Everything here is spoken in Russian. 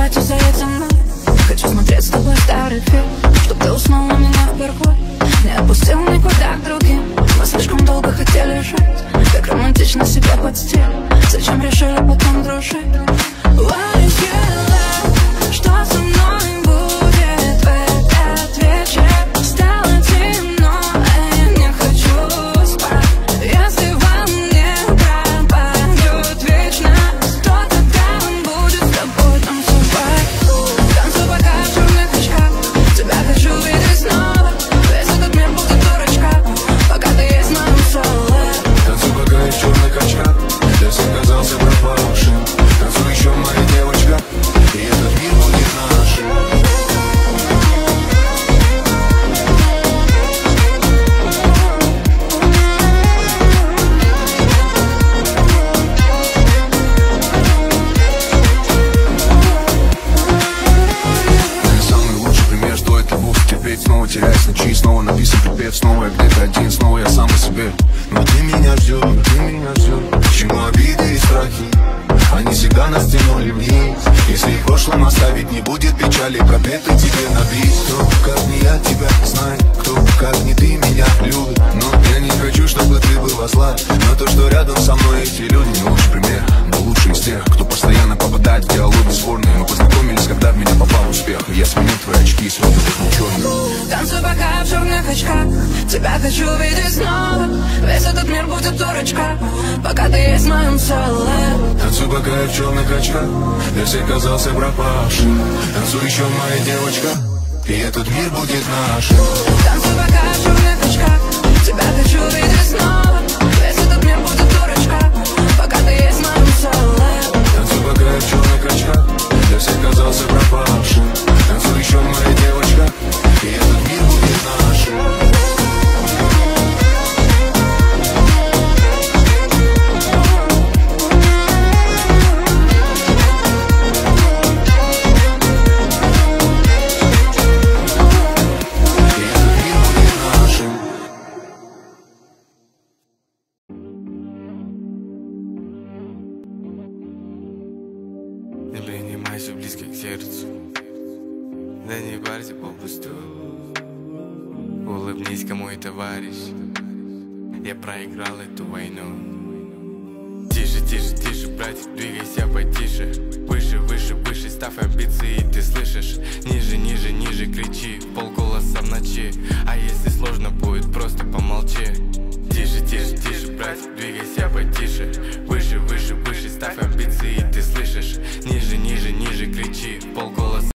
давайте заедь за мной. Хочу смотреть с тобой старый фильм, чтоб ты уснул у меня в парку. Не отпустил никуда к другим. Мы слишком долго хотели жить, так романтично себя подстель. Зачем решили потом дружить? What is your love? Что со мной будет в этот вечер? Стало темно, а я не хочу спать. Если во мне пропадет вечность, то тогда он будет с тобой танцевать. Танцуй пока в черных очках, тебя хочу видеть снова. Весь этот мир будет дурачка, пока ты есть в моем соло. Танцуй пока я в черных очках, я всем казался пропавшим. Танцуй еще, моя девочка, и этот мир будет нашим. Самый лучший пример, что это вовсе терпеть. Снова теряюсь ночи, снова написан припев. Снова я где-то один, снова я сам по себе. Но ты меня ждешь, почему обиды и страхи? Они всегда нас тянули вниз. Если в прошлом оставить не будет печали, пробеты тебе набить. Кто, как не я, тебя знает, кто, как не ты, меня любит. Но я не хочу, чтобы ты была зла на то, что рядом со мной эти люди. Не лучший пример, но лучший из тех, кто постоянно попадает в диалоги спорные. Мы познакомились, когда в меня попал успех. Я сменил твои очки, сразу как черный. Танцуй пока в черных очках, тебя хочу видеть снова. Весь этот мир будет дурачка, пока ты есть в моем соло. Танцуй пока я в черных очках, я всех казался пропавшим. Танцуй еще, моя девочка, и этот мир будет нашим. Танцуй пока в черных очках, тебя хочу видеть снова. Весь этот мир будет дурачка, пока ты есть в моем соло. Танцуй пока я в черных очках, я всех казался пропавшим. Танцуй еще, моя девочка, и этот мир будет нашим. Не принимайся близко к сердцу, да не парься попусту. Улыбнись, кому и товарищ, я проиграл эту войну. Тише, тише, тише, братик, двигайся потише. Выше, выше, выше, ставь амбиции, ты слышишь? Ниже, ниже, ниже, кричи, полголоса в ночи. А если сложно будет, просто помолчи.